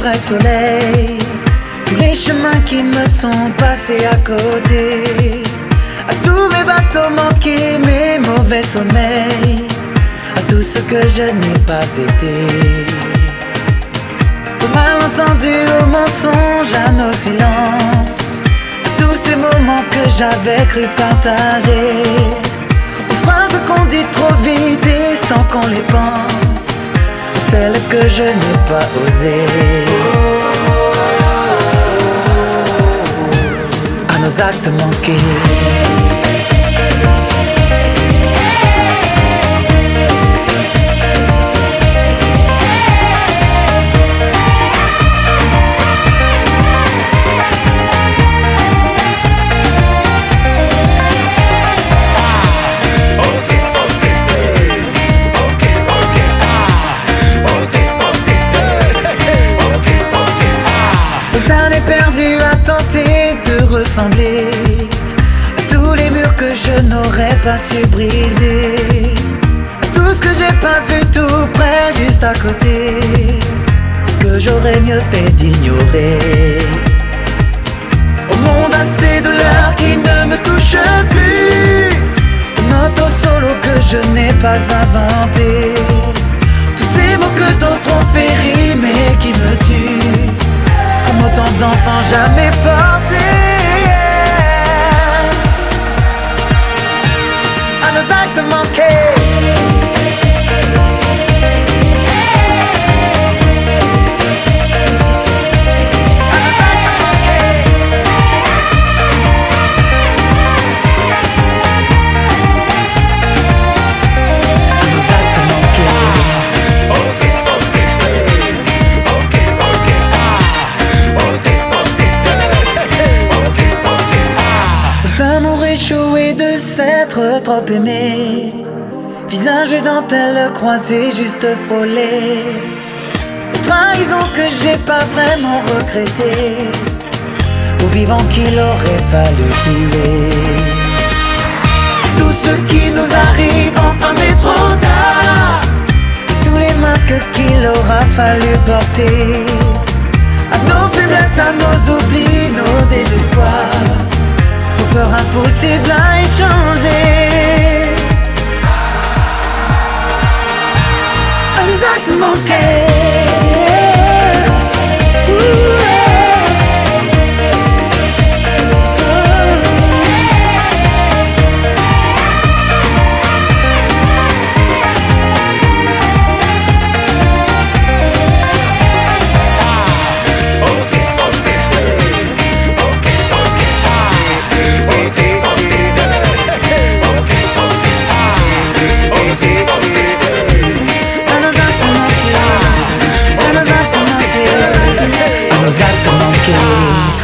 vrai soleil, tous les chemins qui me sont passés à côté, à tous mes bateaux manqués, mes mauvais sommeils, à tout ce que je n'ai pas été, aux malentendus, aux mensonges, à nos silences, à tous ces moments que j'avais cru partager, aux phrases qu'on dit trop vite et sans qu'on les pense, celles que je n'ai pas osées, à nos actes manqués. Années perdues à tenter de ressembler à tous les murs que je n'aurais pas su briser, à tout ce que j'ai pas vu tout près, juste à côté, ce que j'aurais mieux fait d'ignorer. Au monde à ces douleurs qui ne me touchent plus, une auto solo que je n'ai pas inventé, tous ces mots que d'autres ont fait rimer qui me tuent, comme autant d'enfants jamais portés, à nos actes manqués. Amour échoué de s'être trop aimé, visage et dentelle croisés juste frôlés, trahison que j'ai pas vraiment regretté, aux vivants qu'il aurait fallu tuer. Tout ce qui nous arrive enfin mais trop tard, tous les masques qu'il aura fallu porter, à nos faiblesses, à nos oublis, nos désespoirs, peur impossible à échanger, à nos actes manqués. Nos actes manqués.